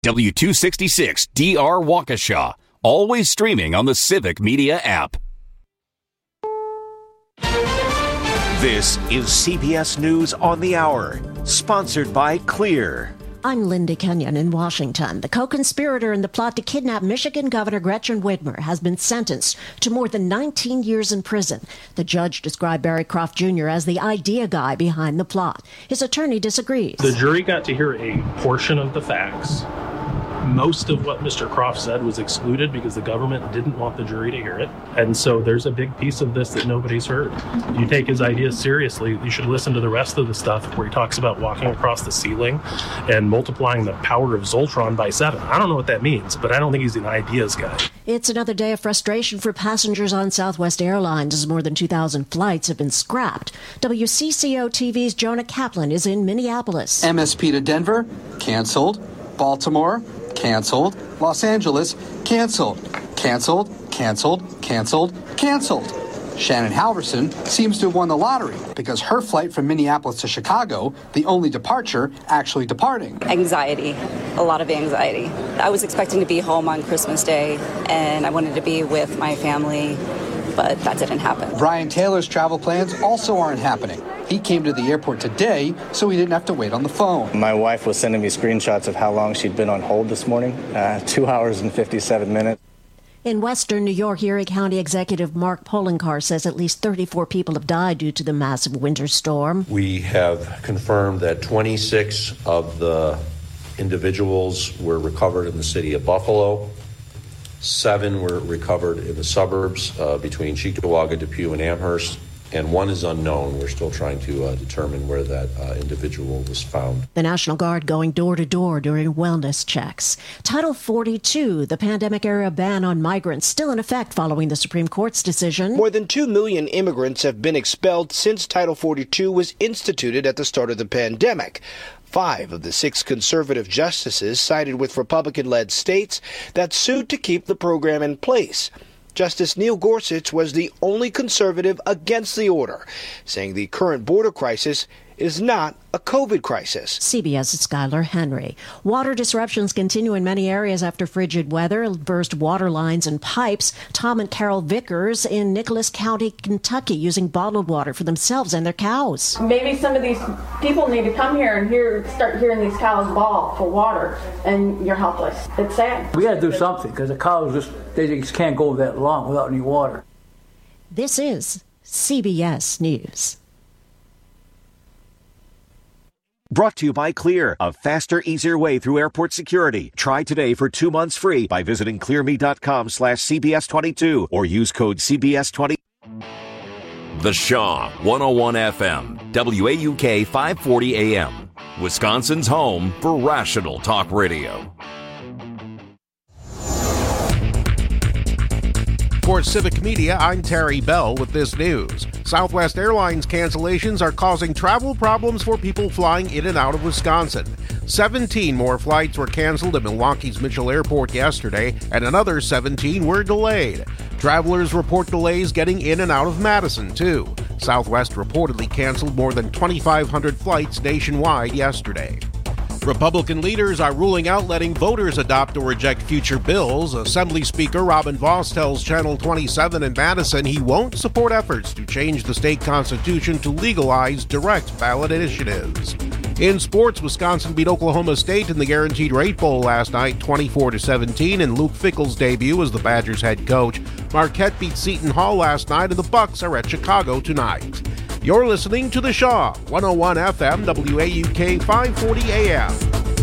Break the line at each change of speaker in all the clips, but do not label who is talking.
W266 DR Waukesha. Always streaming on the Civic Media app.
This is CBS News on the Hour, sponsored by Clear.
I'm Linda Kenyon in Washington. The co-conspirator in the plot to kidnap Michigan Governor Gretchen Whitmer has been sentenced to more than 19 years in prison. The judge described Barry Croft Jr. as the idea guy behind the plot. His attorney disagrees.
The jury got to hear a portion of the facts. Most of what Mr. Croft said was excluded because the government didn't want the jury to hear it. And so there's a big piece of this that nobody's heard. If you take his ideas seriously, you should listen to the rest of the stuff where he talks about walking across the ceiling and multiplying the power of Zoltron by 7. I don't know what that means, but I don't think he's an ideas guy.
It's another day of frustration for passengers on Southwest Airlines as more than 2,000 flights have been scrapped. WCCO TV's Jonah Kaplan is in Minneapolis.
MSP to Denver, canceled. Baltimore, canceled. Los Angeles, canceled. Canceled, canceled, canceled, canceled. Shannon Halverson seems to have won the lottery because her flight from Minneapolis to Chicago, the only departure, actually departing.
Anxiety, a lot of anxiety. I was expecting to be home on Christmas Day, and I wanted to be with my family, but that didn't happen.
Brian Taylor's travel plans also aren't happening. He came to the airport today, so he didn't have to wait on the phone.
My wife was sending me screenshots of how long she'd been on hold this morning, 2 hours and 57 minutes.
In western New York, Erie County Executive Mark Poloncarz says at least 34 people have died due to the massive winter storm.
We have confirmed that 26 of the individuals were recovered in the city of Buffalo. 7 were recovered in the suburbs between Cheektowaga, Depew, and Amherst. And 1 is unknown. We're still trying to determine where that individual was found.
The National Guard going door to door during wellness checks. Title 42, the pandemic-era ban on migrants, still in effect following the Supreme Court's decision.
More than 2 million immigrants have been expelled since Title 42 was instituted at the start of the pandemic. 5 of the 6 conservative justices sided with Republican-led states that sued to keep the program in place. Justice Neil Gorsuch was the only conservative against the order, saying the current border crisis is not a COVID crisis.
CBS's Skylar Henry. Water disruptions continue in many areas after frigid weather burst water lines and pipes. Tom and Carol Vickers in Nicholas County, Kentucky, using bottled water for themselves and their cows.
Maybe some of these people need to come here and start hearing these cows bawl for water, and you're helpless. It's sad.
We got to do something because the cows they just can't go that long without any water.
This is CBS News.
Brought to you by Clear, a faster, easier way through airport security. Try today for 2 months free by visiting clearme.com/CBS22 or use code CBS20.
The Shaw 101 FM, WAUK 540 AM, Wisconsin's home for rational talk radio.
For Civic Media, I'm Terry Bell with this news. Southwest Airlines cancellations are causing travel problems for people flying in and out of Wisconsin. 17 more flights were canceled at Milwaukee's Mitchell Airport yesterday, and another 17 were delayed. Travelers report delays getting in and out of Madison, too. Southwest reportedly canceled more than 2,500 flights nationwide yesterday. Republican leaders are ruling out letting voters adopt or reject future bills. Assembly Speaker Robin Vos tells Channel 27 in Madison he won't support efforts to change the state constitution to legalize direct ballot initiatives. In sports, Wisconsin beat Oklahoma State in the Guaranteed Rate Bowl last night 24-17 in Luke Fickell's debut as the Badgers head coach. Marquette beat Seton Hall last night and the Bucks are at Chicago tonight. You're listening to The Shaw, 101 FM, WAUK 540 AM.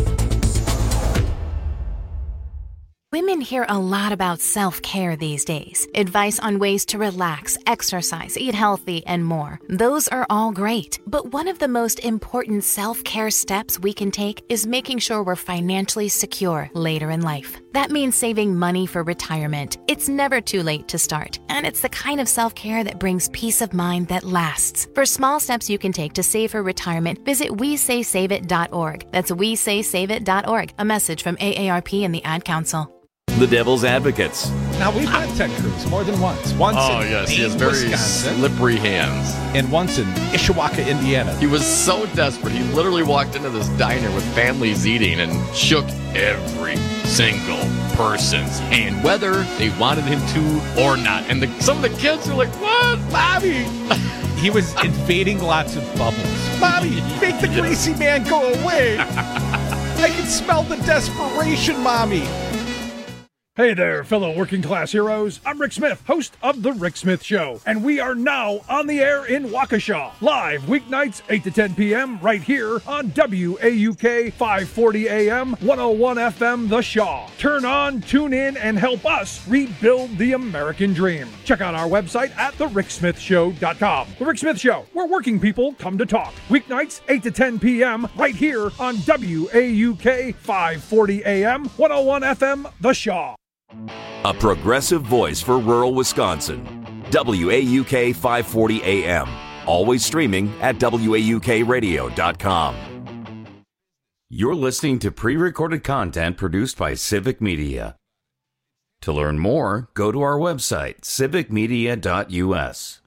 Women hear a lot about self-care these days. Advice on ways to relax, exercise, eat healthy, and more. Those are all great. But one of the most important self-care steps we can take is making sure we're financially secure later in life. That means saving money for retirement. It's never too late to start. And it's the kind of self-care that brings peace of mind that lasts. For small steps you can take to save for retirement, visit WeSaySaveIt.org. That's WeSaySaveIt.org. A message from AARP and the Ad Council.
The Devil's Advocates.
Now, we've met Ted Cruz more than once. Once in
yes, he has very
Wisconsin,
slippery hands.
And once in Ishawaka, Indiana.
He was so desperate. He literally walked into this diner with families eating and shook every single person's hand, whether they wanted him to or not. And some of the kids are like, what, Bobby?
He was invading lots of bubbles. Bobby, make the greasy man go away. I can smell the desperation, Mommy.
Hey there, fellow working class heroes. I'm Rick Smith, host of The Rick Smith Show, and we are now on the air in Waukesha, live weeknights 8 to 10 p.m. right here on WAUK 540 AM, 101 FM The Shaw. Turn on, tune in, and help us rebuild the American dream. Check out our website at thericksmithshow.com. The Rick Smith Show, where working people come to talk. Weeknights 8 to 10 p.m. right here on WAUK 540 AM, 101 FM The Shaw.
A progressive voice for rural Wisconsin. WAUK 540 AM. Always streaming at WAUKradio.com. You're listening to pre-recorded content produced by Civic Media. To learn more, go to our website, civicmedia.us.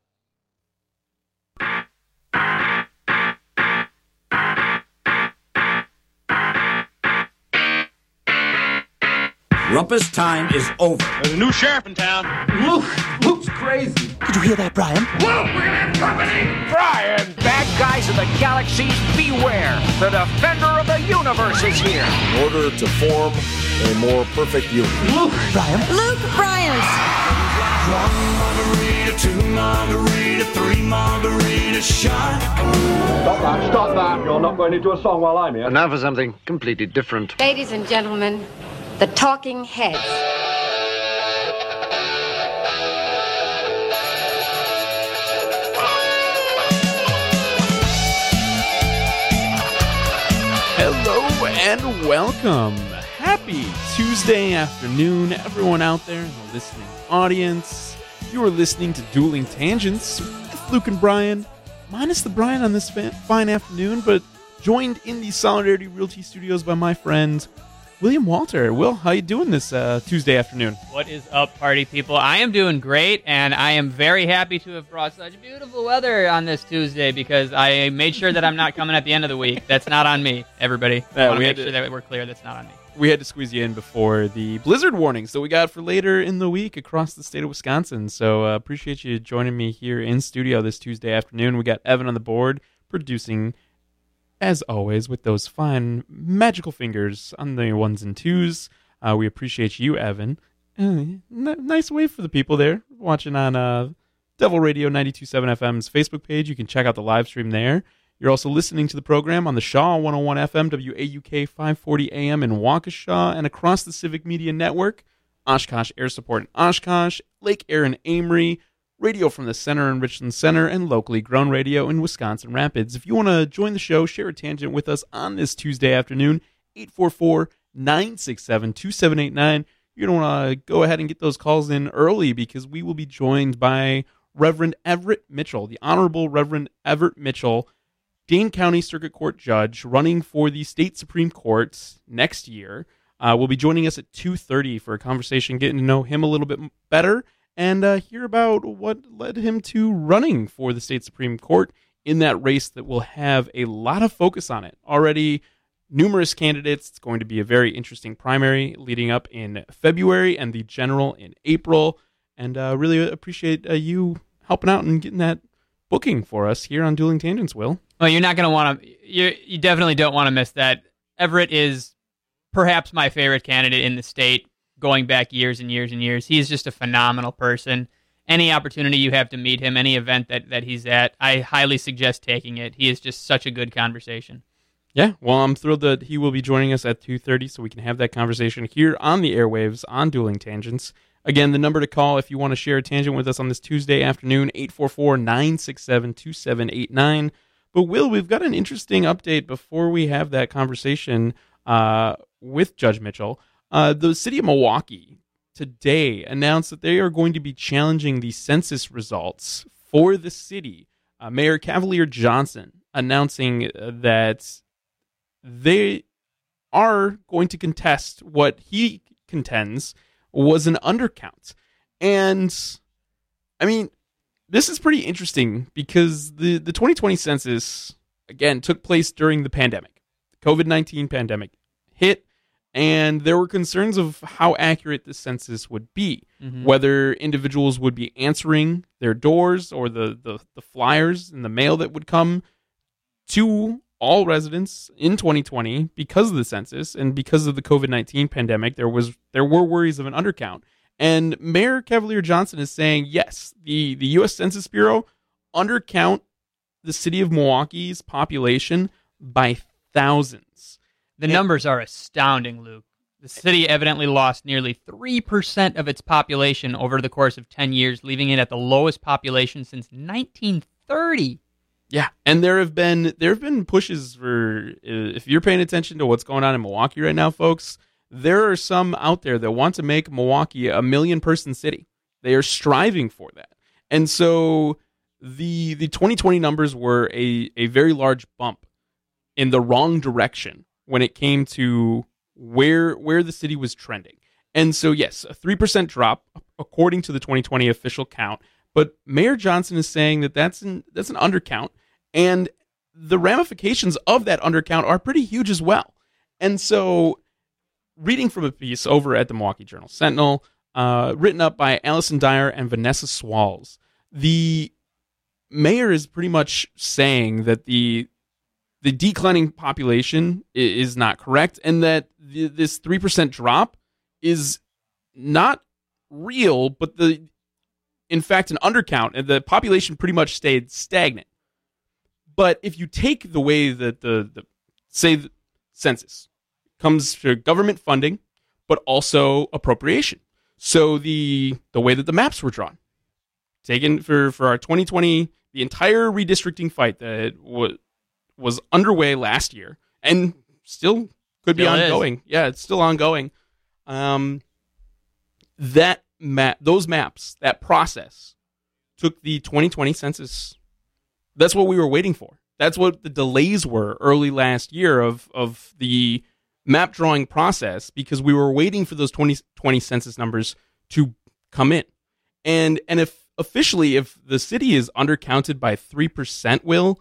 Rumpus time is over.
There's a new sheriff in town.
Luke's crazy. Did you hear that, Brian?
Luke, we're gonna have company!
Brian!
Bad guys of the galaxies, beware! The defender of the universe is here!
In order to form a more perfect union.
Luke! Brian!
Luke Bryant!
1 margarita, 2 margarita, 3 margarita shot.
Stop that. You're not going into a song while I'm here.
And now for something completely different.
Ladies and gentlemen, the Talking Heads.
Hello and welcome. Happy Tuesday afternoon, everyone out there in the listening audience. You are listening to Dueling Tangents with Luke and Brian, minus the Brian on this fine afternoon, but joined in the Solidarity Realty Studios by my friend William Walter. Will, how you doing this Tuesday afternoon?
What is up, party people? I am doing great, and I am very happy to have brought such beautiful weather on this Tuesday because I made sure that I'm not coming at the end of the week. That's not on me, everybody. I want to make sure that we're clear that's not on me.
We had to squeeze you in before the blizzard warnings that we got for later in the week across the state of Wisconsin. So appreciate you joining me here in studio this Tuesday afternoon. We got Evan on the board producing, as always, with those fine magical fingers on the ones and twos. We appreciate you, Evan. Nice wave for the people there watching on Devil Radio 92.7 FM's Facebook page. You can check out the live stream there. You're also listening to the program on the Shaw 101 FM, WAUK 540 AM in Waukesha, and across the Civic Media Network, Oshkosh Air Support in Oshkosh, Lake Air in Amory, radio from the center in Richland Center, and locally grown radio in Wisconsin Rapids. If you want to join the show, share a tangent with us on this Tuesday afternoon, 844-967-2789. You're going to want to go ahead and get those calls in early because we will be joined by Reverend Everett Mitchell, the Honorable Reverend Everett Mitchell, Dane County Circuit Court Judge, running for the State Supreme Court next year. Will be joining us at 2:30 for a conversation, getting to know him a little bit better, and hear about what led him to running for the State Supreme Court in that race that will have a lot of focus on it. Already numerous candidates. It's going to be a very interesting primary leading up in February and the general in April. And really appreciate you helping out and getting that booking for us here on Dueling Tangents, Will.
Well, you're not going to want to, you definitely don't want to miss that. Everett is perhaps my favorite candidate in the state, going back years and years and years. He's just a phenomenal person. Any opportunity you have to meet him, any event that he's at, I highly suggest taking it. He is just such a good conversation.
Yeah, well, I'm thrilled that he will be joining us at 2:30 so we can have that conversation here on the airwaves on Dueling Tangents. Again, the number to call if you want to share a tangent with us on this Tuesday afternoon, 844-967-2789. But Will, we've got an interesting update before we have that conversation with Judge Mitchell. The city of Milwaukee today announced that they are going to be challenging the census results for the city. Mayor Cavalier Johnson announcing that they are going to contest what he contends was an undercount. And, I mean, this is pretty interesting because the 2020 census, again, took place during the pandemic. The COVID-19 pandemic hit. And there were concerns of how accurate the census would be, whether individuals would be answering their doors or the flyers and the mail that would come to all residents in 2020 because of the census and because of the COVID-19 pandemic. There were worries of an undercount. And Mayor Cavalier Johnson is saying, yes, the U.S. Census Bureau undercount the city of Milwaukee's population by thousands.
The numbers are astounding, Luke. The city evidently lost nearly 3% of its population over the course of 10 years, leaving it at the lowest population since 1930.
Yeah, and there have been pushes for, if you're paying attention to what's going on in Milwaukee right now, folks, there are some out there that want to make Milwaukee a 1 million-person city. They are striving for that. And so the 2020 numbers were a very large bump in the wrong direction when it came to where the city was trending. And so, yes, a 3% drop according to the 2020 official count. But Mayor Johnson is saying that that's an undercount, and the ramifications of that undercount are pretty huge as well. And so, reading from a piece over at the Milwaukee Journal-Sentinel, written up by Allison Dyer and Vanessa Swalls, the mayor is pretty much saying that the declining population is not correct, and that this 3% drop is not real, but in fact an undercount, and the population pretty much stayed stagnant. But if you take the way that the census comes to government funding, but also appropriation. So the way that the maps were drawn, taken for our 2020, the entire redistricting fight that was underway last year and still could be ongoing. Is. Yeah, it's still ongoing. Those maps, that process, took the 2020 census. That's what we were waiting for. That's what the delays were early last year of the map drawing process, because we were waiting for those 2020 census numbers to come in. And if the city is undercounted by 3%, Will,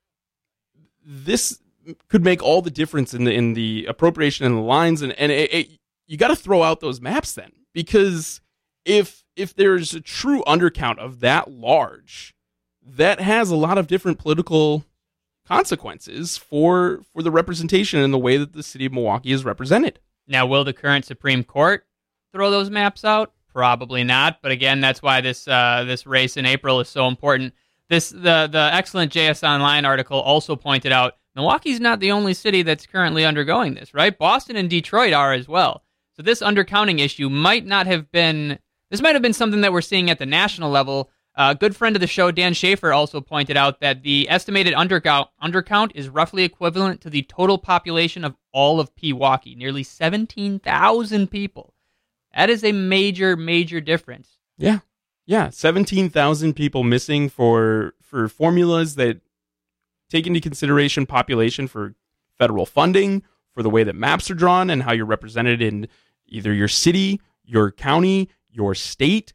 this could make all the difference in the appropriation and the lines, and you got to throw out those maps then, because if there's a true undercount of that large, that has a lot of different political consequences for the representation and the way that the city of Milwaukee is represented.
Now, will the current Supreme Court throw those maps out? Probably not. But again, that's why this race in April is so important. The excellent JS Online article also pointed out Milwaukee's not the only city that's currently undergoing this, right? Boston and Detroit are as well. So this undercounting issue might have been something that we're seeing at the national level. A good friend of the show, Dan Schaefer, also pointed out that the estimated undercount is roughly equivalent to the total population of all of Pewaukee, nearly 17,000 people. That is a major, major difference.
Yeah. 17,000 people missing for formulas that take into consideration population for federal funding, for the way that maps are drawn, and how you're represented in either your city, your county, your state.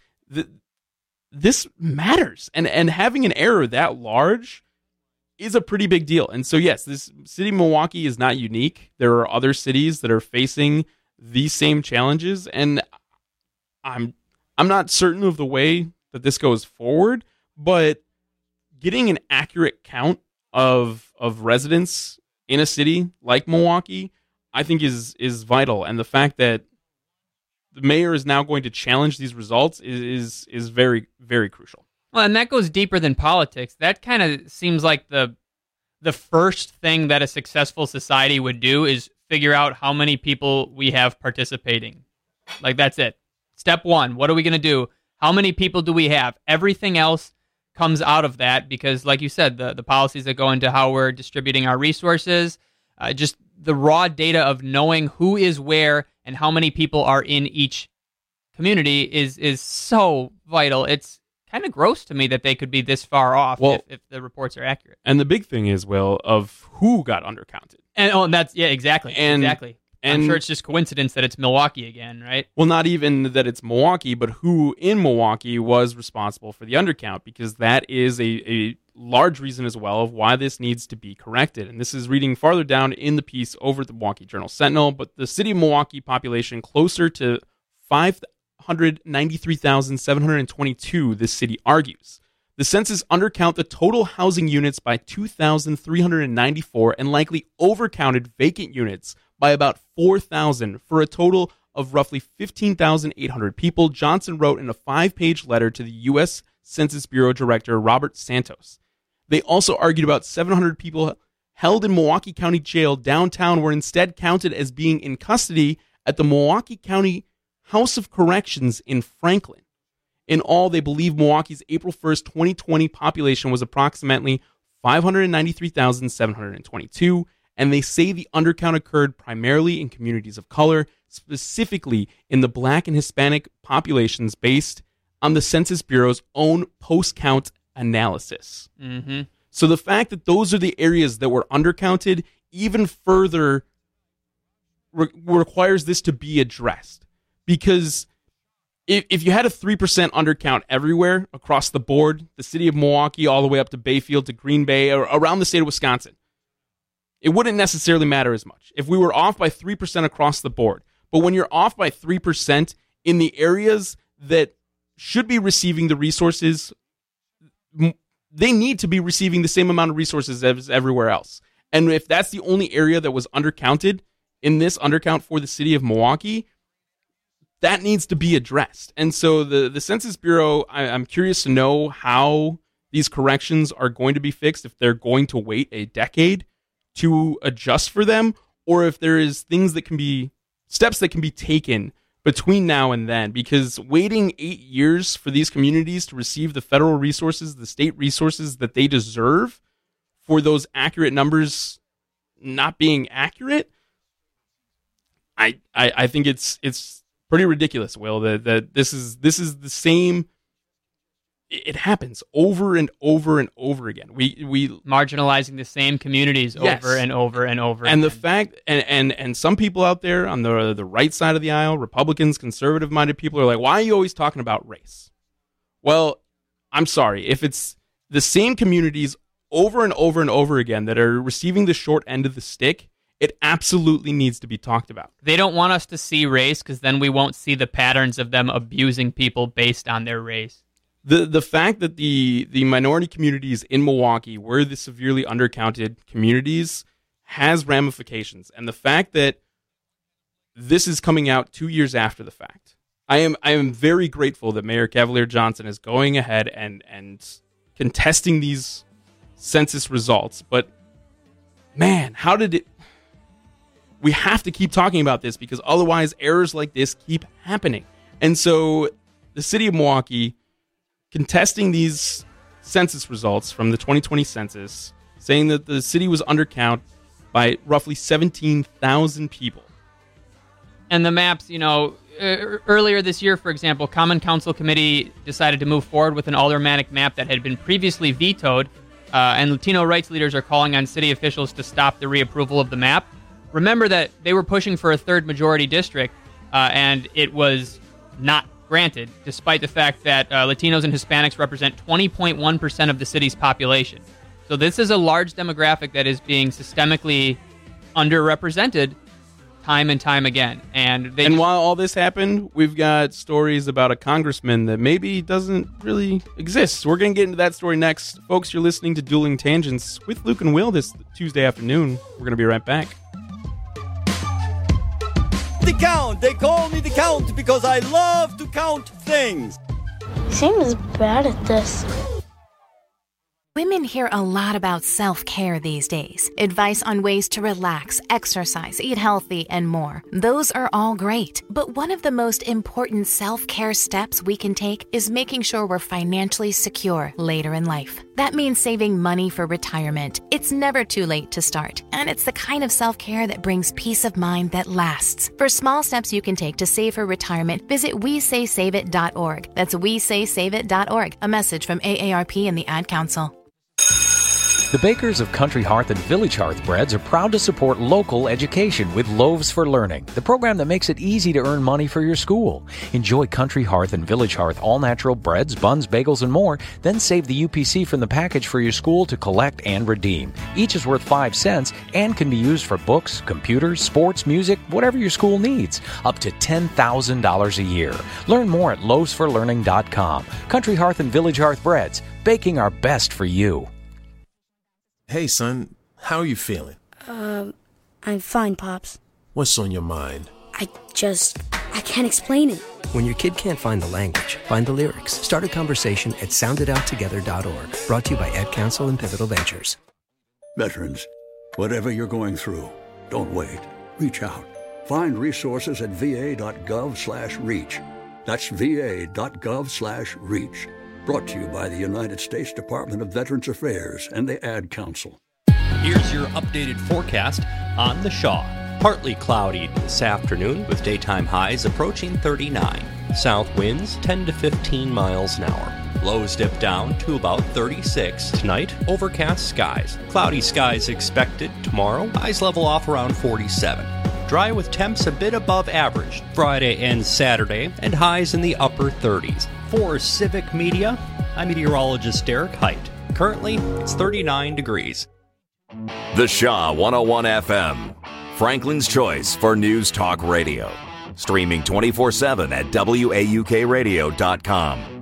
This matters, and having an error that large is a pretty big deal. And so, yes, this city of Milwaukee is not unique. There are other cities that are facing these same challenges, and I'm not certain of the way that this goes forward, but getting an accurate count of residents in a city like Milwaukee, I think is vital. And the fact that the mayor is now going to challenge these results is very, very crucial.
Well, and that goes deeper than politics. That kind of seems like the first thing that a successful society would do is figure out how many people we have participating. Like, that's it. Step one, what are we going to do? How many people do we have? Everything else comes out of that because, like you said, the policies that go into how we're distributing our resources, just the raw data of knowing who is where and how many people are in each community is so vital. It's kind of gross to me that they could be this far off if the reports are accurate.
And the big thing is, Will, of who got undercounted.
And that's, yeah, exactly. Exactly. And I'm sure it's just coincidence that it's Milwaukee again, right?
Well, not even that it's Milwaukee, but who in Milwaukee was responsible for the undercount, because that is a large reason as well of why this needs to be corrected. And this is reading farther down in the piece over at the Milwaukee Journal-Sentinel, but the city of Milwaukee population closer to 593,722, this city argues. The census undercount the total housing units by 2,394 and likely overcounted vacant units by about 4,000 for a total of roughly 15,800 people, Johnson wrote in a 5-page letter to the U.S. Census Bureau Director Robert Santos. They also argued about 700 people held in Milwaukee County Jail downtown were instead counted as being in custody at the Milwaukee County House of Corrections in Franklin. In all, they believe Milwaukee's April 1st, 2020 population was approximately 593,722, and they say the undercount occurred primarily in communities of color, specifically in the Black and Hispanic populations based on the Census Bureau's own post-count analysis.
Mm-hmm.
So the fact that those are the areas that were undercounted even further requires this to be addressed. Because if you had a 3% undercount everywhere across the board, the city of Milwaukee all the way up to Bayfield to Green Bay or around the state of Wisconsin, it wouldn't necessarily matter as much. If we were off by 3% across the board, but when you're off by 3% in the areas that should be receiving the resources, they need to be receiving the same amount of resources as everywhere else. And if that's the only area that was undercounted in this undercount for the city of Milwaukee, that needs to be addressed. And so the Census Bureau, I'm curious to know how these corrections are going to be fixed, if they're going to wait a decade to adjust for them, or if there is steps that can be taken between now and then, because waiting 8 years for these communities to receive the federal resources, the state resources that they deserve for those accurate numbers not being accurate, I think it's pretty ridiculous, Will, that this is the same. It happens over and over and over again. We
marginalizing the same communities over and over and over.
And
again.
the fact, and some people out there on the right side of the aisle, Republicans, conservative-minded people, are like, why are you always talking about race? Well, I'm sorry. If it's the same communities over and over and over again that are receiving the short end of the stick, it absolutely needs to be talked about.
They don't want us to see race because then we won't see the patterns of them abusing people based on their race.
The fact that the minority communities in Milwaukee were the severely undercounted communities has ramifications. And the fact that this is coming out 2 years after the fact, I am very grateful that Mayor Cavalier Johnson is going ahead and contesting these census results. But man, how did it... We have to keep talking about this because otherwise errors like this keep happening. And so the city of Milwaukee contesting these census results from the 2020 census, saying that the city was undercount by roughly 17,000 people.
And the maps, earlier this year, for example, Common Council Committee decided to move forward with an aldermanic map that had been previously vetoed, and Latino rights leaders are calling on city officials to stop the reapproval of the map. Remember that they were pushing for a third majority district, and it was not granted, despite the fact that Latinos and Hispanics represent 20.1% of the city's population. So this is a large demographic that is being systemically underrepresented time and time again. And
while all this happened, we've got stories about a congressman that maybe doesn't really exist. So we're going to get into that story next. Folks, you're listening to Dueling Tangents with Luke and Will this Tuesday afternoon. We're going to be right back.
The Count. They call me the Count because I love to count things.
You seem bad at this.
Women hear a lot about self-care these days. Advice on ways to relax, exercise, eat healthy, and more. Those are all great. But one of the most important self-care steps we can take is making sure we're financially secure later in life. That means saving money for retirement. It's never too late to start. And it's the kind of self-care that brings peace of mind that lasts. For small steps you can take to save for retirement, visit WeSaySaveIt.org. That's WeSaySaveIt.org. A message from AARP and the Ad Council.
The bakers of Country Hearth and Village Hearth breads are proud to support local education with Loaves for Learning, the program that makes it easy to earn money for your school. Enjoy Country Hearth and Village Hearth all-natural breads, buns, bagels, and more. Then save the UPC from the package for your school to collect and redeem. Each is worth 5 cents and can be used for books, computers, sports, music, whatever your school needs. Up to $10,000 a year. Learn more at loavesforlearning.com. Country Hearth and Village Hearth breads, baking our best for you.
Hey, son, how are you feeling?
I'm fine, Pops.
What's on your mind?
I can't explain it.
When your kid can't find the language, find the lyrics. Start a conversation at soundedouttogether.org. Brought to you by Ad Council and Pivotal Ventures.
Veterans, whatever you're going through, don't wait. Reach out. Find resources at va.gov/reach. That's va.gov/reach. Brought to you by the United States Department of Veterans Affairs and the Ad Council.
Here's your updated forecast on the Shaw. Partly cloudy this afternoon with daytime highs approaching 39. South winds 10 to 15 miles an hour. Lows dip down to about 36. Tonight, overcast skies. Cloudy skies expected tomorrow. Highs level off around 47. Dry with temps a bit above average Friday and Saturday, and highs in the upper 30s. For Civic Media, I'm meteorologist Derek Height. Currently, it's 39 degrees.
The Shaw 101 FM, Franklin's choice for news talk radio. Streaming 24/7 at WAUKradio.com.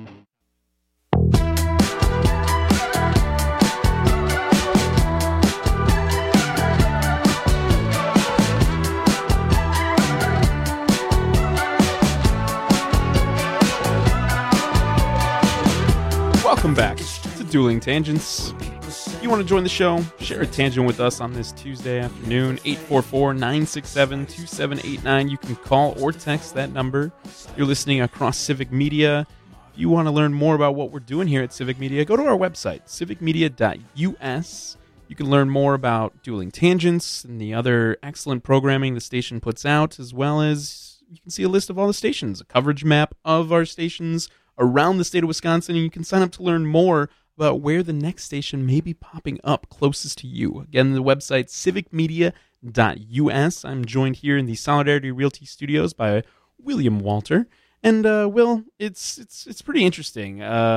Welcome back to Dueling Tangents. If you want to join the show, share a tangent with us on this Tuesday afternoon, 844-967-2789. You can call or text that number. You're listening across Civic Media. If you want to learn more about what we're doing here at Civic Media, go to our website, civicmedia.us. You can learn more about Dueling Tangents and the other excellent programming the station puts out, as well as you can see a list of all the stations, a coverage map of our stations around the state of Wisconsin, and you can sign up to learn more about where the next station may be popping up closest to you. Again, the website, civicmedia.us. I'm joined here in the Solidarity Realty Studios by William Walter. And, Will, it's pretty interesting.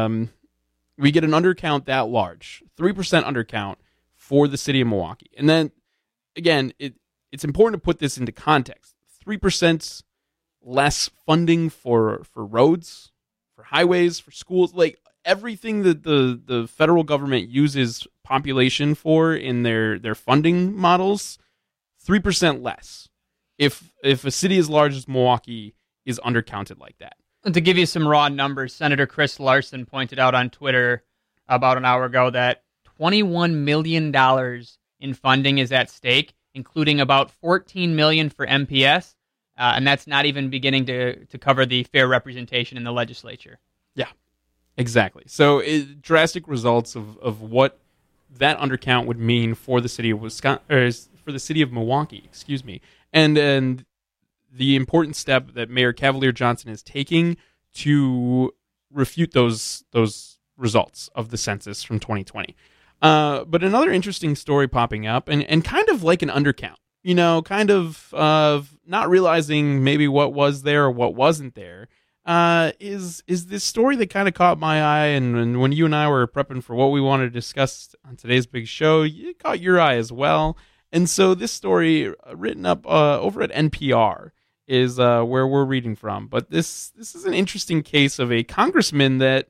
We get an undercount that large, 3% undercount for the city of Milwaukee. And then, again, it's important to put this into context. 3% less funding for roads, for highways, for schools, like everything that the federal government uses population for in their funding models, 3% less. If a city as large as Milwaukee is undercounted like that.
And to give you some raw numbers, Senator Chris Larson pointed out on Twitter about an hour ago that $21 million in funding is at stake, including about $14 million for MPS, and that's not even beginning to cover the fair representation in the legislature.
Yeah, exactly. So drastic results of what that undercount would mean for the city of for the city of Milwaukee, excuse me, and the important step that Mayor Cavalier Johnson is taking to refute those results of the census from 2020. But another interesting story popping up, and kind of like an undercount, kind of not realizing maybe what was there or what wasn't there, is this story that kind of caught my eye, and when you and I were prepping for what we wanted to discuss on today's big show, it caught your eye as well. And so this story, written up over at NPR, is where we're reading from. But this is an interesting case of a Congressman-elect.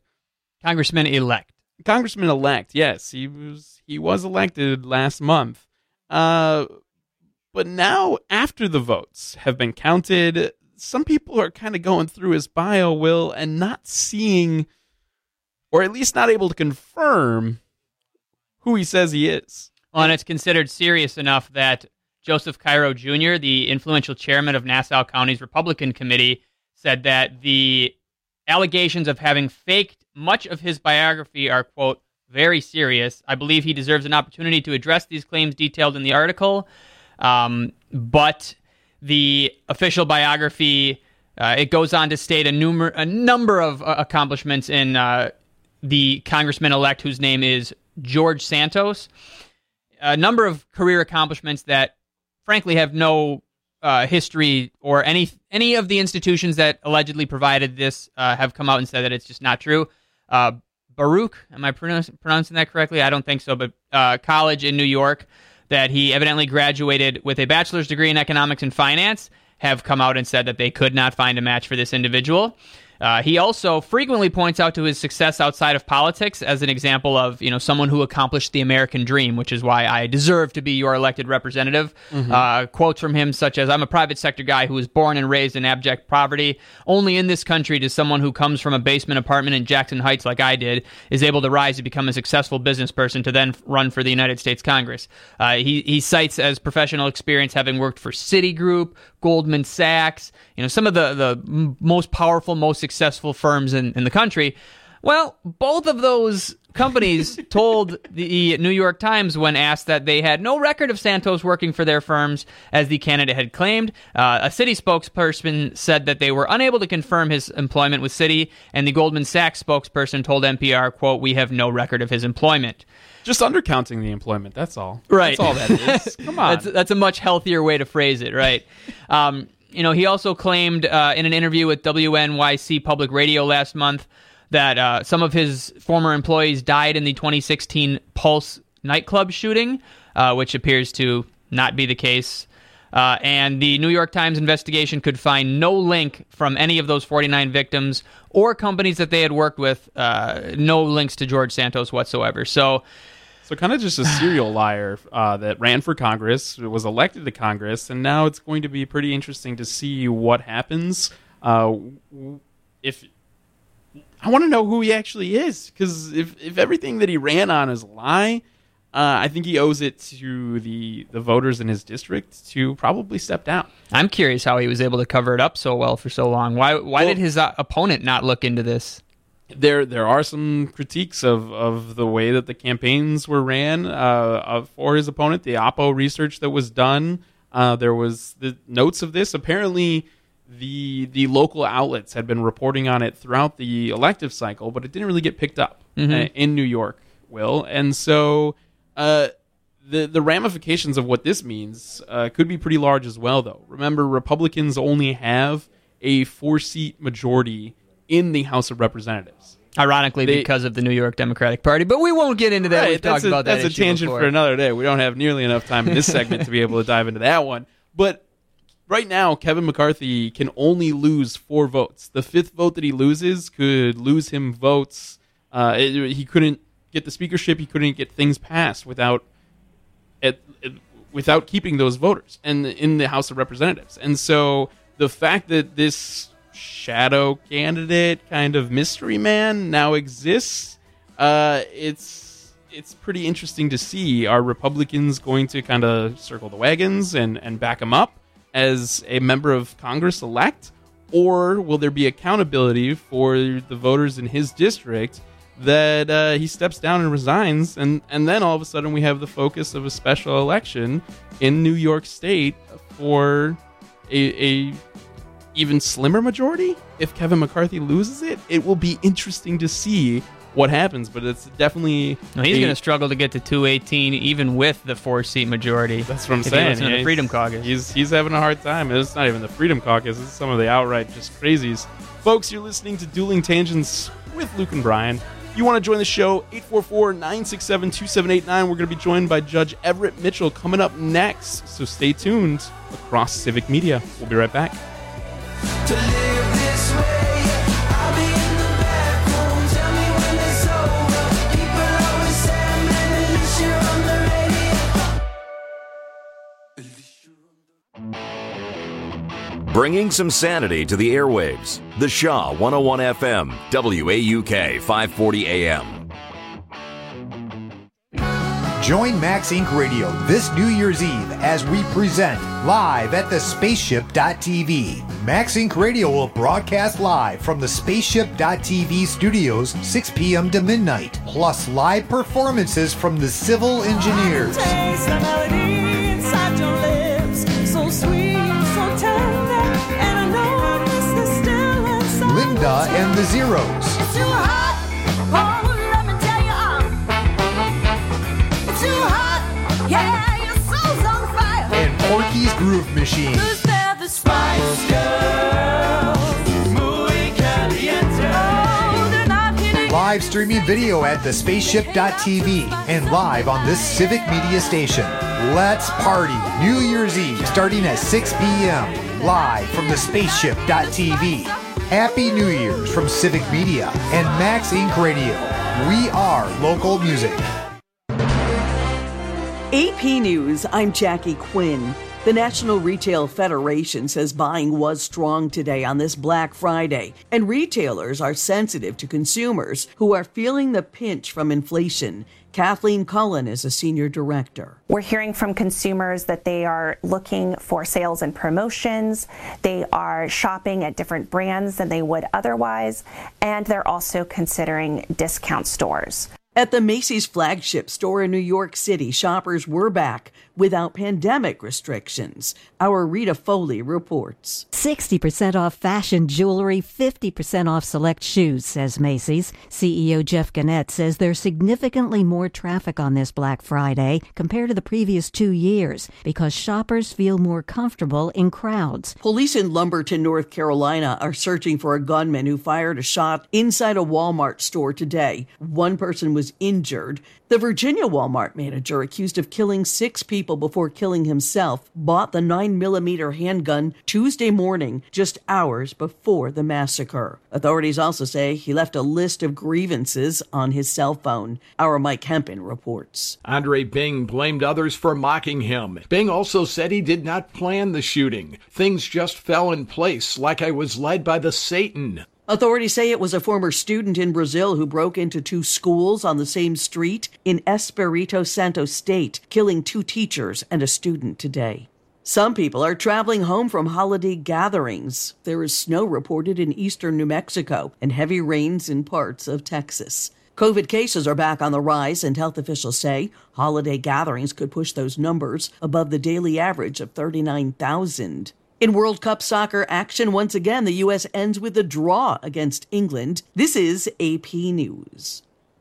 Congressman-elect, yes. He was elected last month. But now, after the votes have been counted, some people are kind of going through his bio, Will, and not seeing, or at least not able to confirm, who he says he is.
Well, and it's considered serious enough that Joseph Cairo Jr., the influential chairman of Nassau County's Republican Committee, said that the allegations of having faked much of his biography are, quote, very serious. I believe he deserves an opportunity to address these claims detailed in the article. But the official biography, it goes on to state a number of accomplishments in the congressman-elect whose name is George Santos. A number of career accomplishments that, frankly, have no history, or any of the institutions that allegedly provided this have come out and said that it's just not true. Baruch, am I pronouncing that correctly? I don't think so, but college in New York that he evidently graduated with a bachelor's degree in economics and finance have come out and said that they could not find a match for this individual. He also frequently points out to his success outside of politics as an example of, someone who accomplished the American dream, which is why I deserve to be your elected representative. Mm-hmm. Quotes from him such as, "I'm a private sector guy who was born and raised in abject poverty. Only in this country does someone who comes from a basement apartment in Jackson Heights like I did is able to rise to become a successful business person to then run for the United States Congress." He cites as professional experience having worked for Citigroup, Goldman Sachs, some of the most powerful, most successful firms in the country. Well, both of those companies told the New York Times when asked that they had no record of Santos working for their firms, as the candidate had claimed. A Citi spokesperson said that they were unable to confirm his employment with Citi, and the Goldman Sachs spokesperson told NPR, quote, "We have no record of his employment."
Just undercounting the employment, that's all.
Right.
That's all that is. Come on.
That's a much healthier way to phrase it, right? He also claimed in an interview with WNYC Public Radio last month that some of his former employees died in the 2016 Pulse nightclub shooting, which appears to not be the case. And the New York Times investigation could find no link from any of those 49 victims or companies that they had worked with, no links to George Santos whatsoever. So
kind of just a serial liar that ran for Congress, was elected to Congress, and now it's going to be pretty interesting to see what happens. If I want to know who he actually is, because if everything that he ran on is a lie, I think he owes it to the voters in his district to probably step down.
I'm curious how he was able to cover it up so well for so long. Why did his opponent not look into this?
There are some critiques of the way that the campaigns were ran for his opponent. The Oppo research that was done, there was the notes of this. Apparently, the local outlets had been reporting on it throughout the elective cycle, but it didn't really get picked up in New York, Will. And so the ramifications of what this means could be pretty large as well, though. Remember, Republicans only have a 4-seat majority in the House of Representatives.
Ironically, because of the New York Democratic Party. But we won't get into that.
Right,
We've talked about that.
That's a tangent
before.
for another day. We don't have nearly enough time in this segment to be able to dive into that one. But right now, Kevin McCarthy can only lose 4 votes. The 5th vote that he loses could lose him votes. He couldn't get the speakership. He couldn't get things passed without keeping those voters in the House of Representatives. And so the fact that this shadow candidate, kind of mystery man, now exists, it's pretty interesting to see. Are Republicans going to kind of circle the wagons and back him up as a member of Congress-elect? Or will there be accountability for the voters in his district that he steps down and resigns, and then all of a sudden we have the focus of a special election in New York State for a even slimmer majority? If Kevin McCarthy loses it, it will be interesting to see what happens, but it's definitely...
He's going to struggle to get to 218 even with the 4-seat majority.
That's what I'm saying.
If he listens to the Freedom Caucus.
He's having a hard time. It's not even the Freedom Caucus. It's some of the outright just crazies. Folks, you're listening to Dueling Tangents with Luke and Brian. You want to join the show, 844-967-2789. We're going to be joined by Judge Everett Mitchell coming up next, so stay tuned across Civic Media. We'll be right back.
To live this way, I'll be in the back room. Tell me when it's over. People always say, man, at least you're on the radio.
Bringing some sanity to the airwaves. The Shaw 101 FM, WAUK 540 AM.
Join Max Inc. Radio this New Year's Eve as we present live at the Spaceship.tv. Max Inc. Radio will broadcast live from the Spaceship.tv studios 6 p.m. to midnight, plus live performances from the Civil Engineers. Linda and the Zeros. Groove Machine.
Who's there, the Spice Girls? Muy caliente. Oh, they're not hitting.
Live streaming video at thespaceship.tv and live on this Civic Media station. Let's party New Year's Eve starting at 6 p.m. live from thespaceship.tv. Happy New Year's from Civic Media and Max Inc. Radio. We are local music.
AP News, I'm Jackie Quinn. The National Retail Federation says buying was strong today on this Black Friday, and retailers are sensitive to consumers who are feeling the pinch from inflation. Kathleen Cullen is a senior director.
We're hearing from consumers that they are looking for sales and promotions. They are shopping at different brands than they would otherwise, and they're also considering discount stores.
At the Macy's flagship store in New York City, shoppers were back without pandemic restrictions. Our Rita Foley reports.
60% off fashion jewelry, 50% off select shoes, says Macy's. CEO Jeff Gannett says there's significantly more traffic on this Black Friday compared to the previous 2 years because shoppers feel more comfortable in crowds.
Police in Lumberton, North Carolina are searching for a gunman who fired a shot inside a Walmart store today. One person was injured. The Virginia Walmart manager, accused of killing 6 people before killing himself, bought the 9mm handgun Tuesday morning, just hours before the massacre. Authorities also say he left a list of grievances on his cell phone. Our Mike Hempen reports.
Andre Bing blamed others for mocking him. Bing also said he did not plan the shooting. Things just fell in place, like I was led by the Satan.
Authorities say it was a former student in Brazil who broke into 2 schools on the same street in Espírito Santo State, killing 2 teachers and a student today. Some people are traveling home from holiday gatherings. There is snow reported in eastern New Mexico and heavy rains in parts of Texas. COVID cases are back on the rise, and health officials say holiday gatherings could push those numbers above the daily average of 39,000. In World Cup soccer action, once again, the U.S. ends with a draw against England. This is AP News.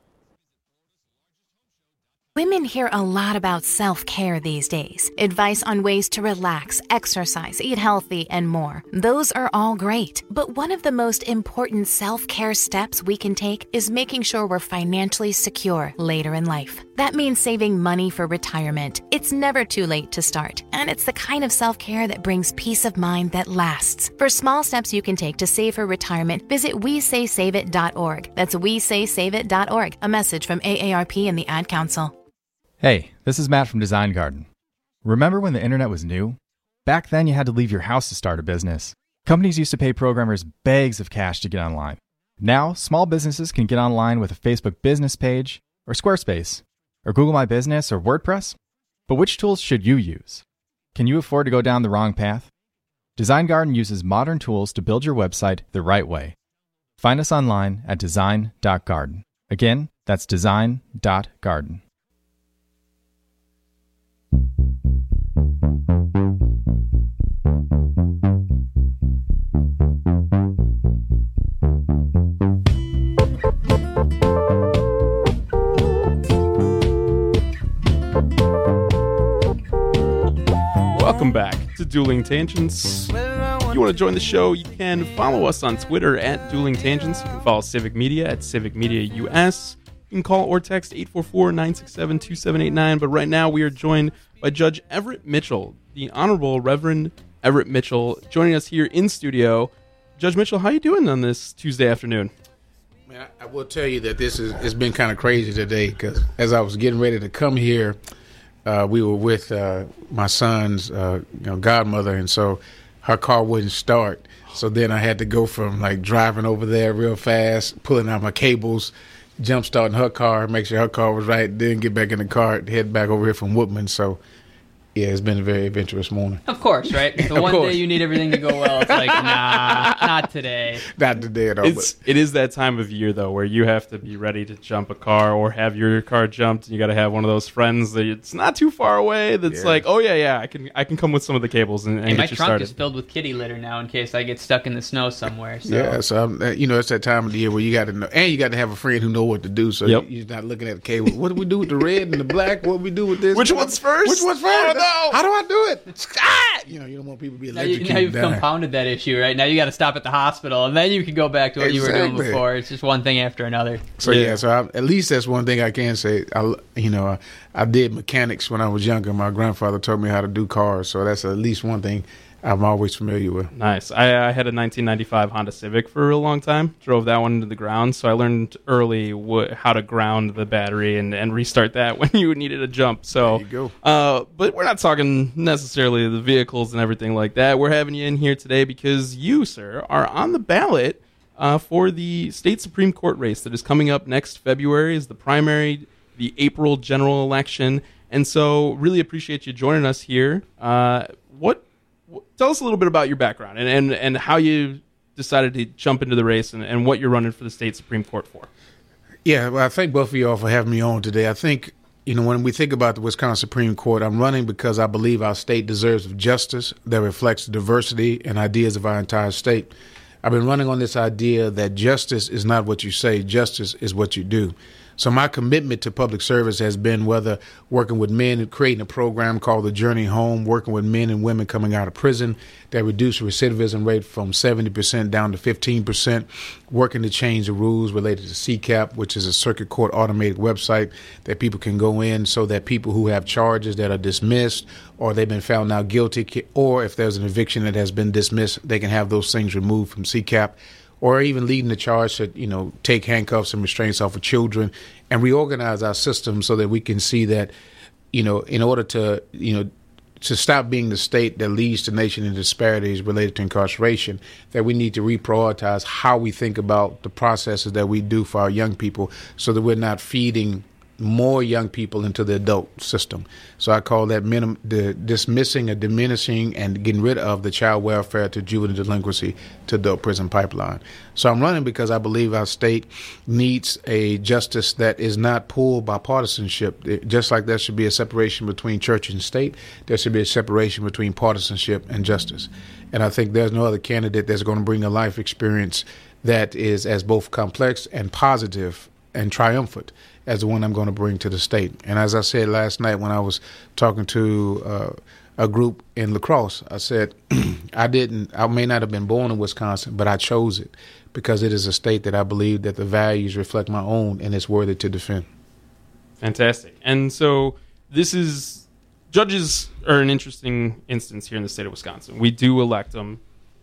Women hear a lot about self-care these days. Advice on ways to relax, exercise, eat healthy, and more. Those are all great. But one of the most important self-care steps we can take is making sure we're financially secure later in life. That means saving money for retirement. It's never too late to start. And it's the kind of self-care that brings peace of mind that lasts. For small steps you can take to save for retirement, visit WeSaySaveIt.org. That's WeSaySaveIt.org. A message from AARP and the Ad Council.
Hey, this is Matt from Design Garden. Remember when the internet was new? Back then you had to leave your house to start a business. Companies used to pay programmers bags of cash to get online. Now, small businesses can get online with a Facebook business page, or Squarespace, or Google My Business, or WordPress. But which tools should you use? Can you afford to go down the wrong path? Design Garden uses modern tools to build your website the right way. Find us online at design.garden. Again, that's design.garden.
Welcome back to Dueling Tangents. If you want to join the show, you can follow us on Twitter at Dueling Tangents. You can follow Civic Media at Civic Media US. You can call or text 844-967-2789. But right now we are joined by Judge Everett Mitchell, the Honorable Reverend Everett Mitchell, joining us here in studio. Judge Mitchell, how are you doing on this Tuesday afternoon?
Man, I will tell you that it's been kind of crazy today, because as I was getting ready to come here, we were with my son's godmother, and so her car wouldn't start. So then I had to go from like driving over there real fast, pulling out my cables, jump starting her car, make sure her car was right, then get back in the car, head back over here from Woodman. So yeah, it's been a very adventurous morning.
Of course, right? The one day you need everything to go well, it's like, nah, not today.
Not today at all.
It is that time of year, though, where you have to be ready to jump a car or have your car jumped. You got to have one of those friends that it's not too far away that's like, oh, yeah, I can come with some of the cables and get you started.
My trunk is filled with kitty litter now in case I get stuck in the snow somewhere. So.
Yeah, so it's that time of the year where you got to know, and you got to have a friend who know what to do, so you're not looking at the cable. What do we do with the red and the black? What do we do with this?
Which one's first?
Which one's first?
Oh, no.
How do I do it? you don't want people to be
Now
electrocuted.
you've compounded that issue, right? Now you got to stop at the hospital, and then you can go back to what you were doing before. It's just one thing after another.
So at least that's one thing I can say. I did mechanics when I was younger. My grandfather taught me how to do cars, so that's at least one thing I'm always familiar with.
Nice. I had a 1995 Honda Civic for a real long time. Drove that one into the ground, so I learned early how to ground the battery and restart that when you needed a jump. So,
there you go.
But we're not talking necessarily the vehicles and everything like that. We're having you in here today because you, sir, are on the ballot for the state Supreme Court race that is coming up next February. Is the primary, the April general election, and so really appreciate you joining us here. Tell us a little bit about your background and how you decided to jump into the race and what you're running for the state Supreme Court for.
Yeah, well, I thank both of y'all for having me on today. I think, when we think about the Wisconsin Supreme Court, I'm running because I believe our state deserves justice that reflects the diversity and ideas of our entire state. I've been running on this idea that justice is not what you say, justice is what you do. So my commitment to public service has been whether working with men and creating a program called The Journey Home, working with men and women coming out of prison that reduce recidivism rate from 70% down to 15%, working to change the rules related to CCAP, which is a circuit court automated website that people can go in so that people who have charges that are dismissed or they've been found now guilty, or if there's an eviction that has been dismissed, they can have those things removed from CCAP. Or even leading the charge to, take handcuffs and restraints off of children and reorganize our system so that we can see that, in order to stop being the state that leads the nation in disparities related to incarceration, that we need to reprioritize how we think about the processes that we do for our young people so that we're not feeding more young people into the adult system. So I call that the dismissing or diminishing and getting rid of the child welfare to juvenile delinquency to adult prison pipeline. So I'm running because I believe our state needs a justice that is not pulled by partisanship. Just like there should be a separation between church and state, there should be a separation between partisanship and justice. And I think there's no other candidate that's going to bring a life experience that is as both complex and positive and triumphant as the one I'm going to bring to the state. And as I said last night when I was talking to a group in La Crosse, I said, I may not have been born in Wisconsin, but I chose it because it is a state that I believe that the values reflect my own and it's worthy to defend.
Fantastic. And so judges are an interesting instance here in the state of Wisconsin. We do elect them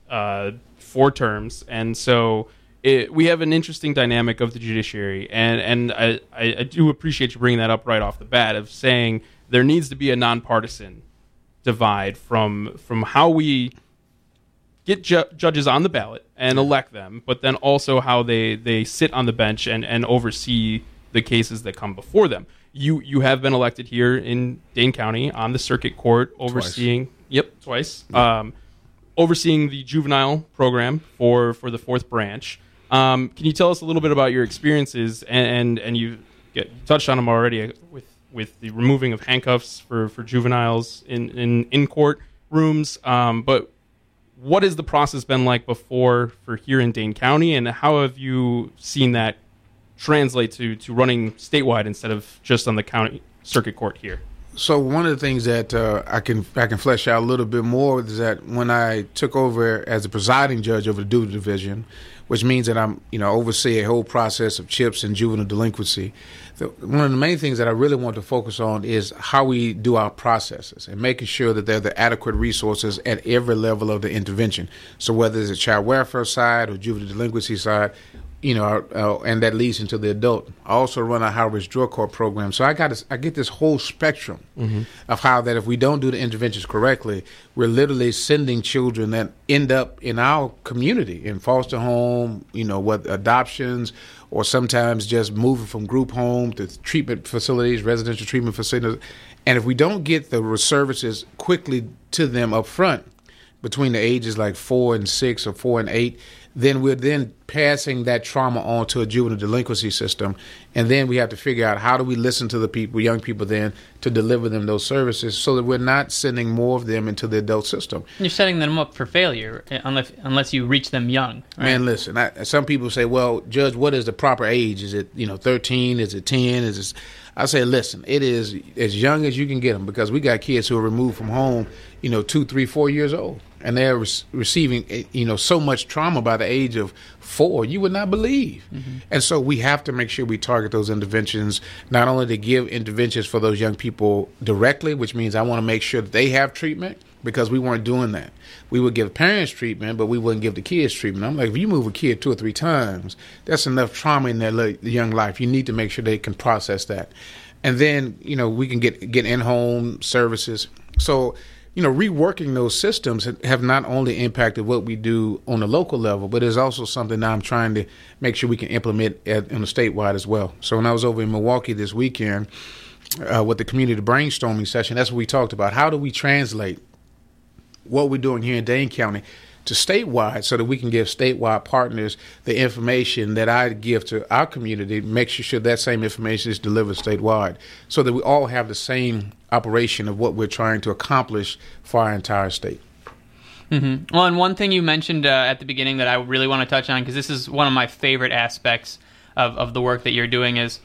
4 terms, and so we have an interesting dynamic of the judiciary, and I do appreciate you bringing that up right off the bat of saying there needs to be a nonpartisan divide from how we get judges on the ballot and elect them, but then also how they sit on the bench and oversee the cases that come before them. You have been elected here in Dane County on the circuit court overseeing twice. Overseeing the juvenile program for the 4th branch. Can you tell us a little bit about your experiences, and you touched on them already with the removing of handcuffs for juveniles in court rooms, but what has the process been like before for here in Dane County, and how have you seen that translate to running statewide instead of just on the county circuit court here?
So one of the things that I can flesh out a little bit more is that when I took over as the presiding judge over the juvenile division, which means that I'm, oversee a whole process of CHIPS and juvenile delinquency. One of the main things that I really want to focus on is how we do our processes and making sure that there are the adequate resources at every level of the intervention. So whether it's a child welfare side or juvenile delinquency side, and that leads into the adult. I also run a high-risk drug court program. So I get this whole spectrum of how that if we don't do the interventions correctly, we're literally sending children that end up in our community, in foster home, with adoptions, or sometimes just moving from group home to treatment facilities, residential treatment facilities. And if we don't get the services quickly to them up front, between the ages like 4 and 6 or 4 and 8, then we're then passing that trauma on to a juvenile delinquency system. And then we have to figure out how do we listen to the people, young people then, to deliver them those services so that we're not sending more of them into the adult system.
You're setting them up for failure unless you reach them young. Right?
Man, listen, some people say, well, Judge, what is the proper age? Is it 13? Is it 10? Is it... I say, listen, it is as young as you can get them, because we got kids who are removed from home, 2, 3, 4 years old, and they're receiving, so much trauma by the age of 4, you would not believe. Mm-hmm. And so we have to make sure we target those interventions, not only to give interventions for those young people directly, which means I want to make sure that they have treatment, because we weren't doing that. We would give parents treatment, but we wouldn't give the kids treatment. I'm like, if you move a kid 2 or 3 times, that's enough trauma in their young life. You need to make sure they can process that. And then, we can get in-home services. So, reworking those systems have not only impacted what we do on the local level, but it's also something that I'm trying to make sure we can implement on the statewide as well. So when I was over in Milwaukee this weekend with the community brainstorming session, that's what we talked about. How do we translate what we're doing here in Dane County to statewide, so that we can give statewide partners the information that I give to our community, make sure that same information is delivered statewide, so that we all have the same operation of what we're trying to accomplish for our entire state.
Mm-hmm. Well, and one thing you mentioned at the beginning that I really want to touch on, because this is one of my favorite aspects of the work that you're doing, is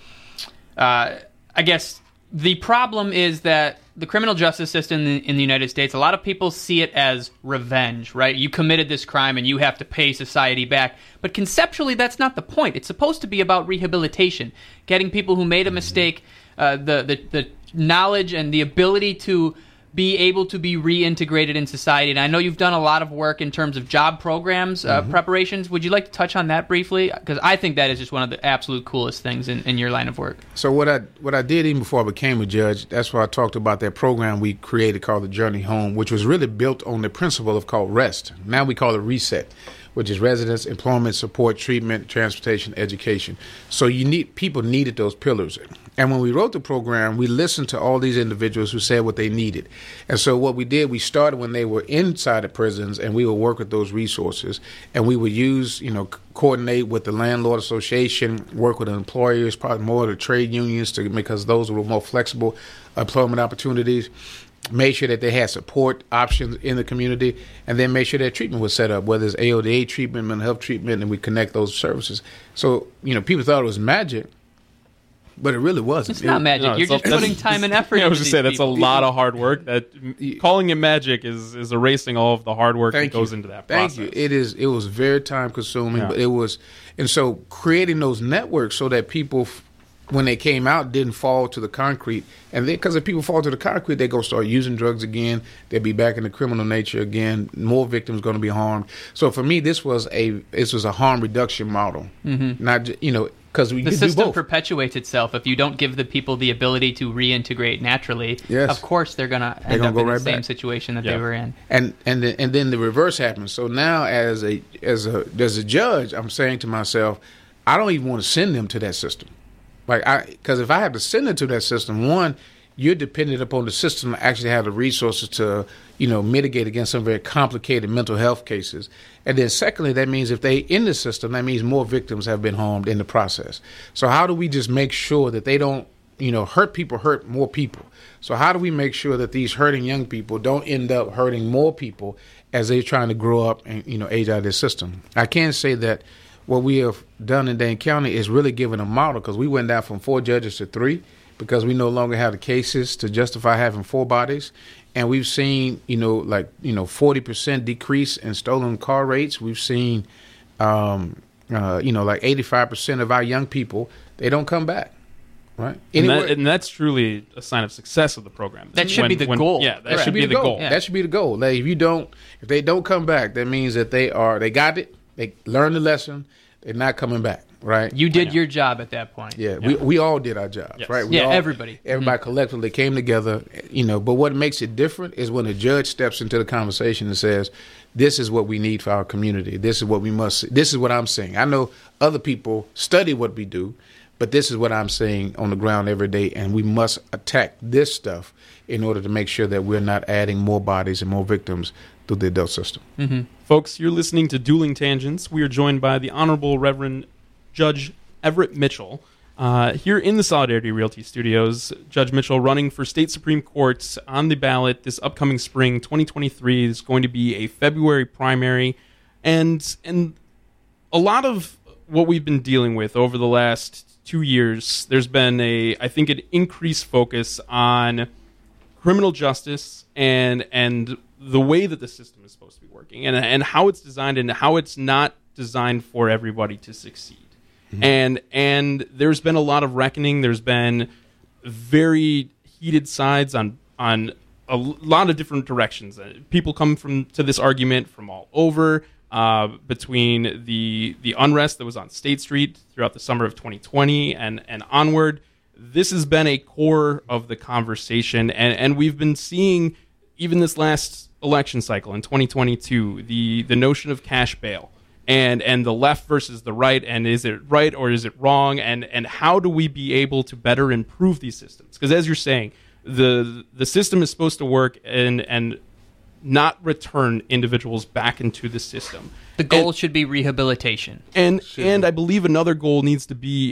I guess the problem is that the criminal justice system in the United States, a lot of people see it as revenge, right? You committed this crime and you have to pay society back. But conceptually, that's not the point. It's supposed to be about rehabilitation, getting people who made a mistake the knowledge and the ability to be able to be reintegrated in society. And I know you've done a lot of work in terms of job programs, preparations. Would you like to touch on that briefly? Because I think that is just one of the absolute coolest things in your line of work.
So what I did even before I became a judge, that's why I talked about that program we created called The Journey Home, which was really built on the principle of called REST. Now we call it RESET, which is residence, employment, support, treatment, transportation, education. So people needed those pillars. And when we wrote the program, we listened to all these individuals who said what they needed. And so what we did, we started when they were inside the prisons, and we would work with those resources. And we would use, coordinate with the landlord association, work with the employers, probably more the trade unions, because those were more flexible employment opportunities. Made sure that they had support options in the community, and then made sure that treatment was set up, whether it's AODA treatment, mental health treatment, and we connect those services. So, people thought it was magic, but it really wasn't.
It's not magic. No, you're just putting time and effort into
I was just saying, that's a lot of hard work. Calling it magic is erasing all of the hard work that goes into that process.
Thank you. It was very time consuming, but it was, and so creating those networks so that people, when they came out, didn't fall to the concrete. And then, because if people fall to the concrete, they're going to start using drugs again. They'll be back in the criminal nature again. More victims going to be harmed. So for me, this was a harm reduction model. Mm-hmm. Not, because
the system perpetuates itself. If you don't give the people the ability to reintegrate naturally, of course they're going to end up in the same situation that they were in.
And then the reverse happens. So now, as a judge, I'm saying to myself, I don't even want to send them to that system. Because if I have to send it to that system, one, you're dependent upon the system to actually have the resources to, mitigate against some very complicated mental health cases. And then secondly, that means if they in the system, that means more victims have been harmed in the process. So how do we just make sure that they don't, hurt people hurt more people? So how do we make sure that these hurting young people don't end up hurting more people as they're trying to grow up and, age out of this system? I can say that what we have done in Dane County is really given a model, because we went down from 4 judges to 3 because we no longer have the cases to justify having 4 bodies. And we've seen, 40% decrease in stolen car rates. We've seen, like 85% of our young people, they don't come back. Right.
And that's truly a sign of success of the program.
That should be the goal.
Yeah, that should be the goal.
Yeah. That should be the goal. Like, if they don't come back, that means that they got it. They learned the lesson. They're not coming back, right?
You did your job at that point.
Yeah. We all did our jobs, right?
Everybody.
Everybody collectively came together, But what makes it different is when a judge steps into the conversation and says, this is what we need for our community. This is what we must. This is what I'm saying. I know other people study what we do, but this is what I'm saying on the ground every day, and we must attack this stuff in order to make sure that we're not adding more bodies and more victims through the adult system.
Mm-hmm. Folks, you're listening to Dueling Tangents. We are joined by the Honorable Reverend Judge Everett Mitchell here in the Solidarity Realty Studios. Judge Mitchell running for State Supreme Court on the ballot this upcoming spring, 2023. Is going to be a February primary. And a lot of what we've been dealing with over the last 2 years, there's been I think an increased focus on criminal justice and the way that the system is supposed to be working and how it's designed and how it's not designed for everybody to succeed. Mm-hmm. And there's been a lot of reckoning. There's been very heated sides on a lot of different directions. People come to this argument from all over. Between the unrest that was on State Street throughout the summer of 2020 and onward, this has been a core of the conversation, and we've been seeing even this last election cycle in 2022 the notion of cash bail and the left versus the right, and is it right or is it wrong, and how do we be able to better improve these systems? Because as you're saying, the system is supposed to work and not return individuals back into the system.
The goal should be rehabilitation.
And I believe another goal needs to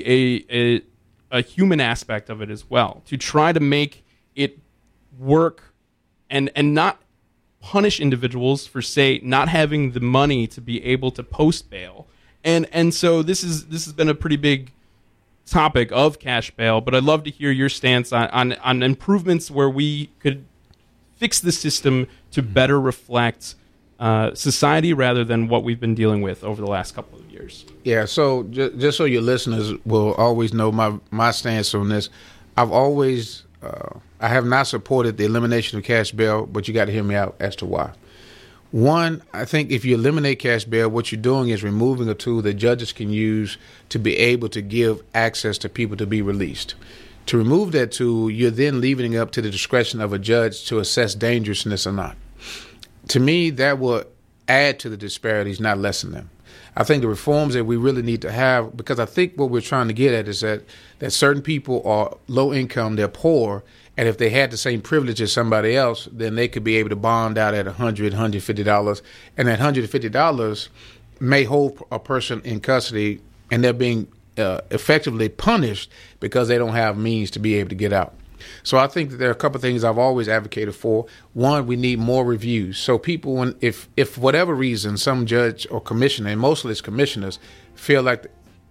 be a human aspect of it as well, to try to make it work and not punish individuals for, say, not having the money to be able to post bail. And so this has been a pretty big topic of cash bail, but I'd love to hear your stance on improvements where we could fix the system to better reflect society rather than what we've been dealing with over the last couple of years.
Yeah, so just so your listeners will always know my stance on this, I've always, I have not supported the elimination of cash bail, but you got to hear me out as to why. One, I think if you eliminate cash bail, what you're doing is removing a tool that judges can use to be able to give access to people to be released. To remove that tool, you're then leaving it up to the discretion of a judge to assess dangerousness or not. To me, that will add to the disparities, not lessen them. I think the reforms that we really need to have, because I think what we're trying to get at is that certain people are low income, they're poor, and if they had the same privilege as somebody else, then they could be able to bond out at $100, $150, and that $150 may hold a person in custody, and they're being effectively punished because they don't have means to be able to get out. So I think that there are a couple of things I've always advocated for. One, we need more reviews. So people, if for whatever reason some judge or commissioner, and mostly it's commissioners, feel like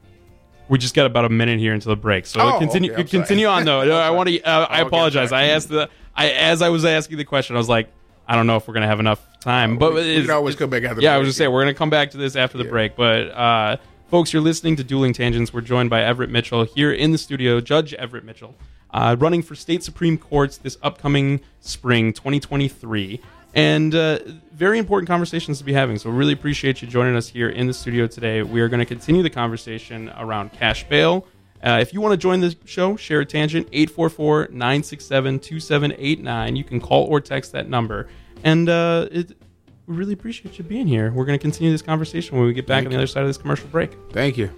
we just got about a minute here until the break, so continue on though. I want to. I apologize. I asked as I was asking the question, I was like, I don't know if we're gonna have enough time, but
we can always come back after the break.
Yeah, I was just saying we're gonna come back to this after the break, but. Folks, you're listening to Dueling Tangents. We're joined by Everett Mitchell here in the studio, Judge Everett Mitchell, running for State Supreme Courts this upcoming spring, 2023. And very important conversations to be having, so we really appreciate you joining us here in the studio today. We are going to continue the conversation around cash bail. If you want to join the show, share a tangent, 844-967-2789. You can call or text that number. And we really appreciate you being here. We're going to continue this conversation when we get back on the other side of this commercial break.
Thank you.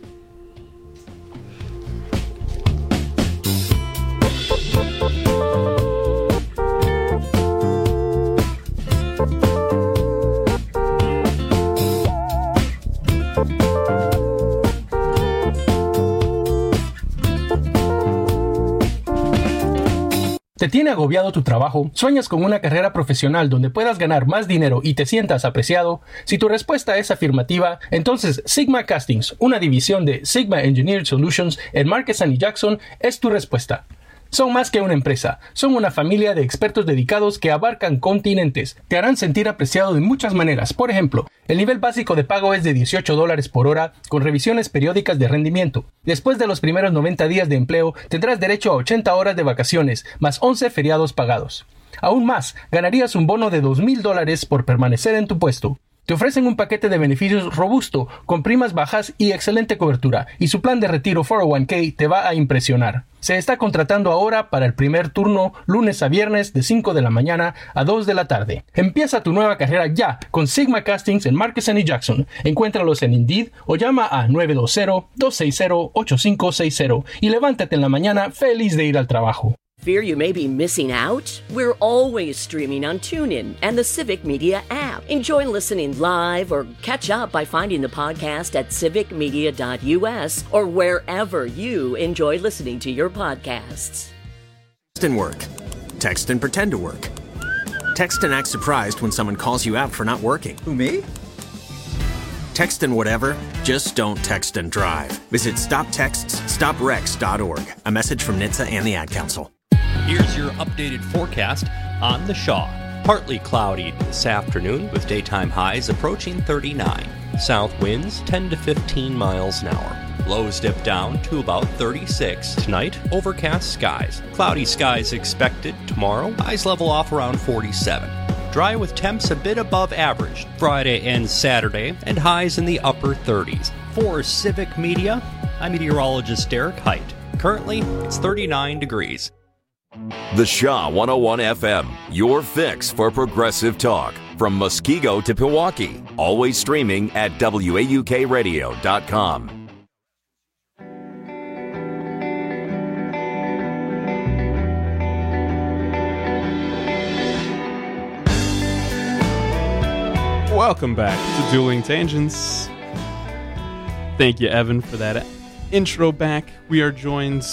¿Te tiene agobiado tu trabajo? ¿Sueñas con una carrera profesional donde puedas ganar más dinero y te sientas apreciado? Si tu respuesta es afirmativa, entonces Sigma Castings, una división de Sigma Engineered Solutions en Marquez & Jackson, es tu respuesta. Son más que una empresa, son una familia de expertos dedicados que abarcan continentes. Te harán sentir apreciado de muchas maneras. Por ejemplo, el nivel básico de pago es de $18 por hora con revisiones periódicas de rendimiento. Después de los primeros 90 días de empleo, tendrás derecho a 80 horas de vacaciones, más 11 feriados pagados. Aún más, ganarías un bono de $2,000 por permanecer en tu puesto. Te ofrecen un paquete de beneficios robusto, con primas bajas y excelente cobertura, y su plan de retiro 401k te va a impresionar. Se está contratando ahora para el primer turno, lunes a viernes de 5 de la mañana a 2 de la tarde. Empieza tu nueva carrera ya con Sigma Castings en Marquez & Jackson. Encuéntralos en Indeed o llama a 920-260-8560 y levántate en la mañana feliz de ir al trabajo.
Fear you may be missing out? We're always streaming on TuneIn and the Civic Media app. Enjoy listening live or catch up by finding the podcast at civicmedia.us or wherever you enjoy listening to your podcasts.
Text and work. Text and pretend to work. Text and act surprised when someone calls you out for not working. Who, me? Text and whatever, just don't text and drive. Visit StopTextsStopWrecks.org. A message from NHTSA and the Ad Council.
Here's your updated forecast on the Shaw. Partly cloudy this afternoon with daytime highs approaching 39. South winds 10 to 15 miles an hour. Lows dip down to about 36. Tonight, overcast skies. Cloudy skies expected tomorrow. Highs level off around 47. Dry with temps a bit above average Friday and Saturday, and highs in the upper 30s. For Civic Media, I'm meteorologist Derek Height. Currently, it's 39 degrees.
The Shaw 101 FM, your fix for progressive talk. From Muskego to Pewaukee. Always streaming at WAUKradio.com.
Welcome back to Dueling Tangents. Thank you, Evan, for that intro back. We are joined,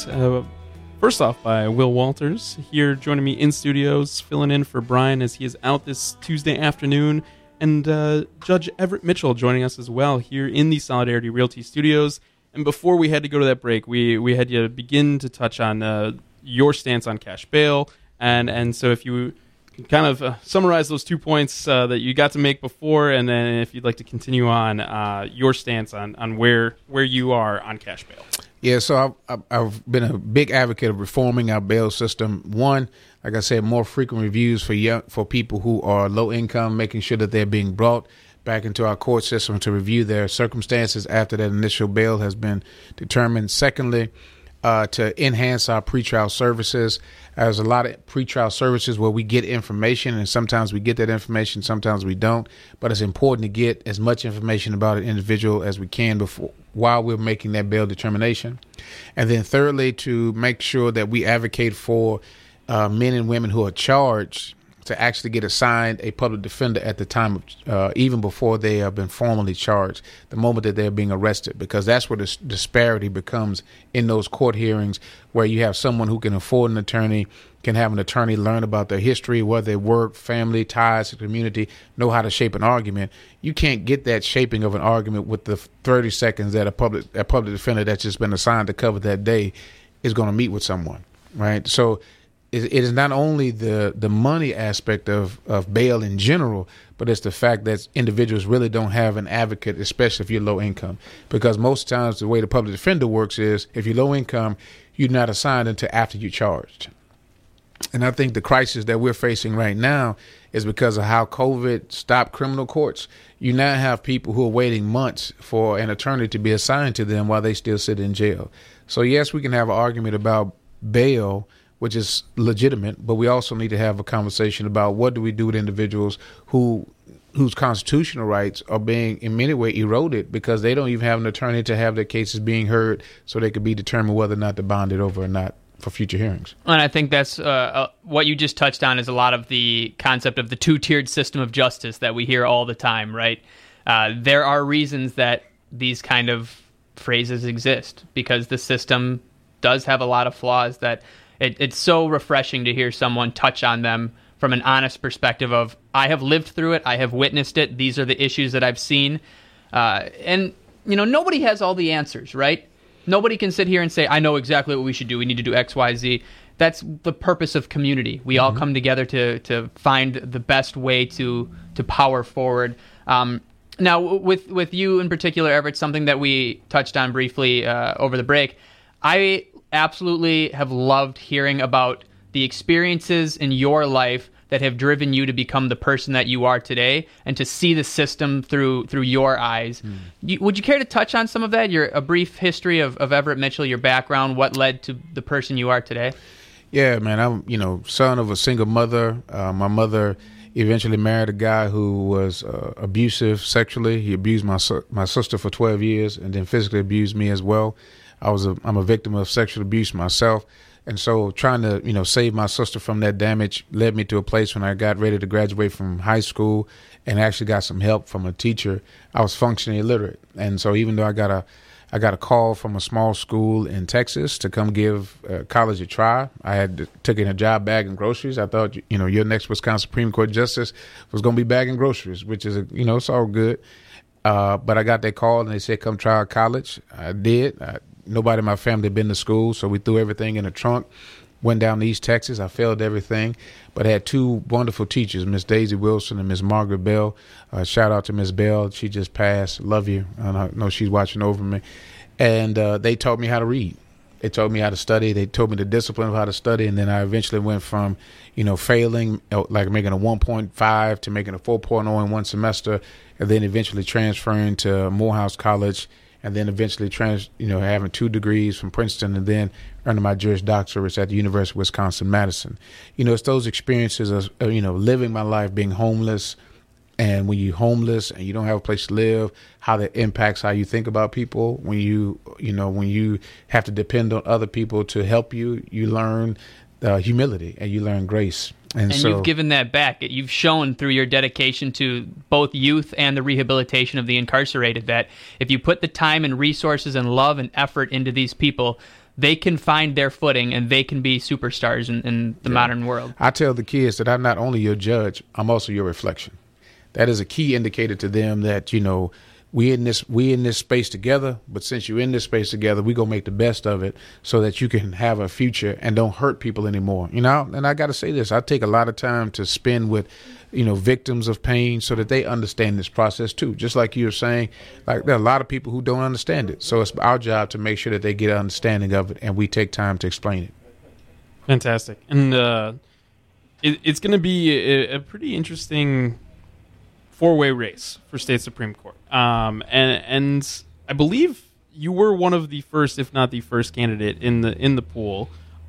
first off, by Will Walters, here joining me in studios, filling in for Brian as he is out this Tuesday afternoon, and Judge Everett Mitchell joining us as well here in the Solidarity Realty Studios. And before we had to go to that break, we had you begin to touch on your stance on cash bail, and so if you kind of summarize those 2 points that you got to make before, and then if you'd like to continue on your stance on where you are on cash bail.
Yeah, so I've been a big advocate of reforming our bail system. One, like I said, more frequent reviews for people who are low income, making sure that they're being brought back into our court system to review their circumstances after that initial bail has been determined. Secondly, to enhance our pretrial services. There's a lot of pretrial services where we get information, and sometimes we get that information, sometimes we don't. But it's important to get as much information about an individual as we can while we're making that bail determination. And then thirdly, to make sure that we advocate for men and women who are charged to actually get assigned a public defender at the time of, even before they have been formally charged, the moment that they're being arrested, because that's where the disparity becomes in those court hearings, where you have someone who can afford an attorney, can have an attorney learn about their history, where they work, family, ties to the community, know how to shape an argument. You can't get that shaping of an argument with the 30 seconds that a public defender that's just been assigned to cover that day is going to meet with someone, right? So it is not only the money aspect of bail in general, but it's the fact that individuals really don't have an advocate, especially if you're low income. Because most times the way the public defender works is if you're low income, you're not assigned until after you're charged. And I think the crisis that we're facing right now is because of how COVID stopped criminal courts. You now have people who are waiting months for an attorney to be assigned to them while they still sit in jail. So yes, we can have an argument about bail, which is legitimate, but we also need to have a conversation about what do we do with individuals whose constitutional rights are being in many ways eroded because they don't even have an attorney to have their cases being heard so they could be determined whether or not to bond it over or not for future hearings.
And I think that's what you just touched on is a lot of the concept of the two-tiered system of justice that we hear all the time, right? There are reasons that these kind of phrases exist because the system does have a lot of flaws that it's so refreshing to hear someone touch on them from an honest perspective of, I have lived through it, I have witnessed it, these are the issues that I've seen. And, nobody has all the answers, right? Nobody can sit here and say, I know exactly what we should do, we need to do X, Y, Z. That's the purpose of community. We all come together to find the best way to power forward. Now, with you in particular, Everett, something that we touched on briefly over the break, I absolutely have loved hearing about the experiences in your life that have driven you to become the person that you are today and to see the system through your eyes. Would you care to touch on some of that? A brief history of Everett Mitchell, your background, what led to the person you are today?
Yeah, man, I'm, son of a single mother. My mother eventually married a guy who was abusive sexually. He abused my sister for 12 years and then physically abused me as well. I'm a victim of sexual abuse myself. And so trying to, save my sister from that damage led me to a place when I got ready to graduate from high school and actually got some help from a teacher. I was functionally illiterate. And so even though I got a call from a small school in Texas to come give college a try, I had taken a job bagging groceries. I thought, your next Wisconsin Supreme Court justice was going to be bagging groceries, which is, it's all good. But I got that call and they said, come try out college. I did. Nobody in my family had been to school, so we threw everything in the trunk, went down to East Texas. I failed everything, but I had two wonderful teachers, Miss Daisy Wilson and Miss Margaret Bell. Shout out to Miss Bell. She just passed. Love you. I know she's watching over me. And they taught me how to read. They taught me how to study. They taught me the discipline of how to study. And then I eventually went from, failing, like making a 1.5 to making a 4.0 in one semester, and then eventually transferring to Morehouse College, and then eventually having 2 degrees from Princeton, and then earning my Juris Doctorate at the University of Wisconsin-Madison. It's those experiences of, living my life, being homeless, and when you're homeless and you don't have a place to live, how that impacts how you think about people. When when you have to depend on other people to help you, you learn humility and you learn grace. And so,
you've given that back. You've shown through your dedication to both youth and the rehabilitation of the incarcerated that if you put the time and resources and love and effort into these people, they can find their footing and they can be superstars in the modern world.
I tell the kids that I'm not only your judge, I'm also your reflection. That is a key indicator to them that, we in this space together, but since you're in this space together, we gonna make the best of it so that you can have a future and don't hurt people anymore. And I got to say this, I take a lot of time to spend with, victims of pain so that they understand this process too. Just like you were saying, like there are a lot of people who don't understand it. So it's our job to make sure that they get an understanding of it and we take time to explain it.
Fantastic. And it's going to be a pretty interesting 4-way race for state Supreme Court. And I believe you were one of the first, if not the first candidate in the pool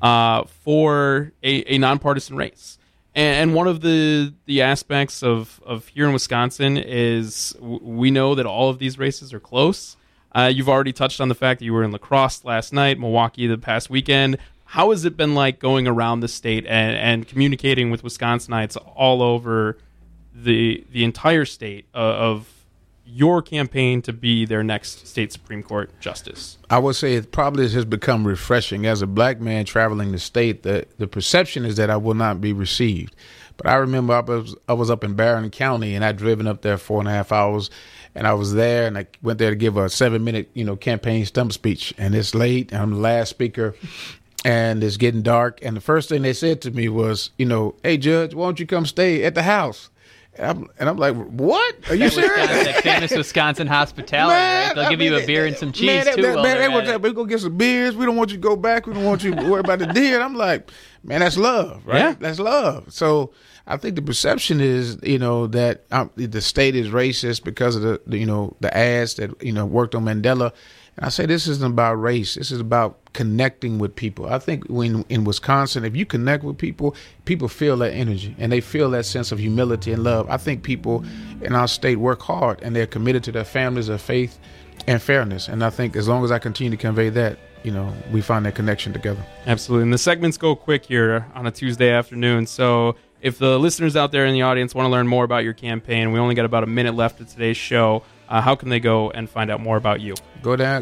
for a nonpartisan race. And one of the aspects of here in Wisconsin is we know that all of these races are close. You've already touched on the fact that you were in La Crosse last night, Milwaukee the past weekend. How has it been like going around the state and communicating with Wisconsinites all over the entire state of your campaign to be their next state Supreme Court justice?
I would say it probably has become refreshing. As a black man traveling the state, the perception is that I will not be received. But I remember I was up in Barron County, and I'd driven up there 4.5 hours, and I was there, and I went there to give a 7-minute, campaign stump speech. And it's late, and I'm the last speaker, and it's getting dark. And the first thing they said to me was, hey, Judge, why don't you come stay at the house? And I'm like, what? Are you serious?
That famous Wisconsin hospitality, right? They'll give you a beer and some cheese, too.
We're going to get some beers. We don't want you to go back. We don't want you to worry about the deer. And I'm like, man, that's love, right?
Yeah.
That's love. So I think the perception is, that the state is racist because of the ads that, worked on Mandela. And I say this isn't about race. This is about connecting with people. I think when in Wisconsin, if you connect with people, people feel that energy and they feel that sense of humility and love. I think people in our state work hard and they're committed to their families, their faith, and fairness. And I think as long as I continue to convey that, we find that connection together.
Absolutely. And the segments go quick here on a Tuesday afternoon. So if the listeners out there in the audience want to learn more about your campaign, we only got about a minute left of today's show. How can they go and find out more about you?
Go to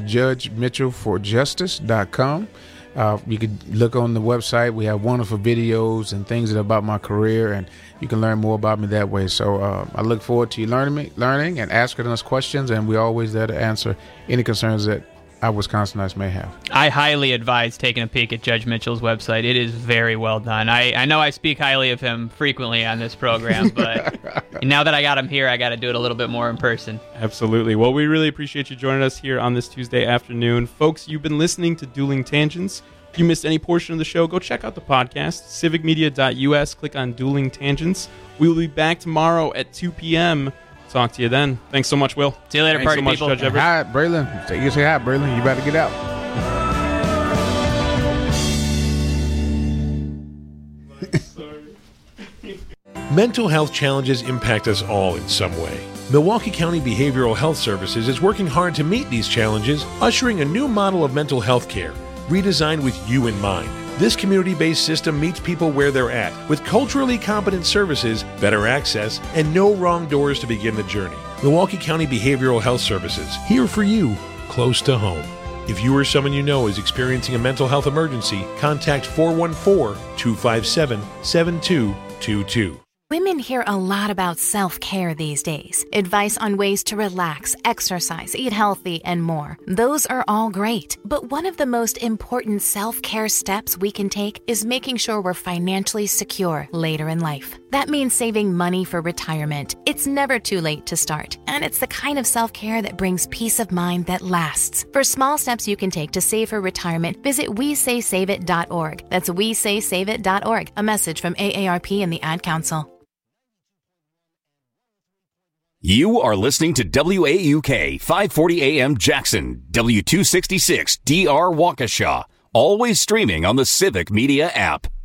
JudgeMitchellForJustice.com. You can look on the website. We have wonderful videos and things that are about my career, and you can learn more about me that way. So I look forward to you learning and asking us questions, and we're always there to answer any concerns that our Wisconsinites may have.
I highly advise taking a peek at Judge Mitchell's website. It is very well done. I know I speak highly of him frequently on this program, but now that I got him here, I got to do it a little bit more in person.
Absolutely. Well, we really appreciate you joining us here on this Tuesday afternoon. Folks, you've been listening to Dueling Tangents. If you missed any portion of the show, go check out the podcast, civicmedia.us. Click on Dueling Tangents. We will be back tomorrow at 2 p.m. Talk to you then. Thanks so much, Will.
See you later,
Thanks
party
so much,
people.
Judge Everett. Hi, Braylon. You say hi, Braylon. You about to get out.
Mental health challenges impact us all in some way. Milwaukee County Behavioral Health Services is working hard to meet these challenges, ushering a new model of mental health care, redesigned with you in mind. This community-based system meets people where they're at, with culturally competent services, better access, and no wrong doors to begin the journey. Milwaukee County Behavioral Health Services, here for you, close to home. If you or someone you know is experiencing a mental health emergency, contact 414-257-7222.
Women hear a lot about self-care these days. Advice on ways to relax, exercise, eat healthy, and more. Those are all great. But one of the most important self-care steps we can take is making sure we're financially secure later in life. That means saving money for retirement. It's never too late to start. And it's the kind of self-care that brings peace of mind that lasts. For small steps you can take to save for retirement, visit WeSaySaveIt.org. That's WeSaySaveIt.org. A message from AARP and the Ad Council.
You are listening to WAUK 540 AM Jackson, W266 DR Waukesha, always streaming on the Civic Media app.